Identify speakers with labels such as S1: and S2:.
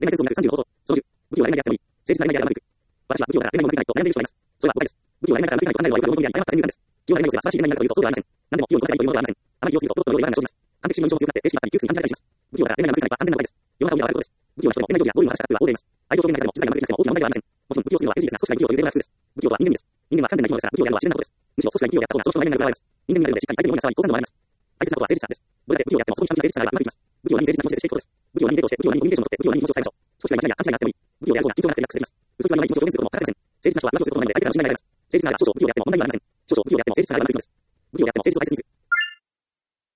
S1: 恋愛戦争になる36法と、小10、武器をやれないであってもいい。誠実な恋愛であればよく。私は武器をやら恋愛を守りたいと悩んでいる人がいます。それは誤解です。武器をやれないから無理ないと考えるのはよくあることであり、誤った先入観です。気をやれないのですが、素晴らしい恋愛になるかというとそうではありません。何でも、良い男性がいいというものではありません。あまり利用すると、ロボットのように言われない生じます。完璧主義の印象が強くなって、精神が窮屈に感じられたりします。武器をやら恋愛が無理ないは安全な誤解です。世の中を見ればわかることです。武器をは人の恋愛上手やゴールの話した人は大勢います。愛情表現の中でも、機材がうまくできなくても大きな問題ではありません。もちろん、武器をするのは NG ですが、少しが武器を入れるのが普通です。武器とは人間味です。人間は不完全な生き物ですが、武器をやるのは自然なことです。むしろ少しが武器をやった方が少しの恋愛になる場合です。人間味があるので、しっかり相手のような騒ぎ、好感度もあります。大切なことは誠実さです。どれだけ武器をやっても、そこに関係誠実さがうまくいきます。武器を何に誠実な気持ちでしていくことです。武器を何に抵抗して、武器を何にコミュニケーションをとって、武器を何に気持ちを伝えましょう。少しが間違いや勘違いがあってもいい。武器をやる方が緊張がなくてリラックスできます。嘘つきは弱い気持ちを表現することも欠かせません。誠実な人は浮気をすることもないので、相手からの信頼が得られます。誠実なら少々武器をやっても問題がありません。少々武器をやっても誠実さがうまくいきます。武器をやっても誠実を大切にする。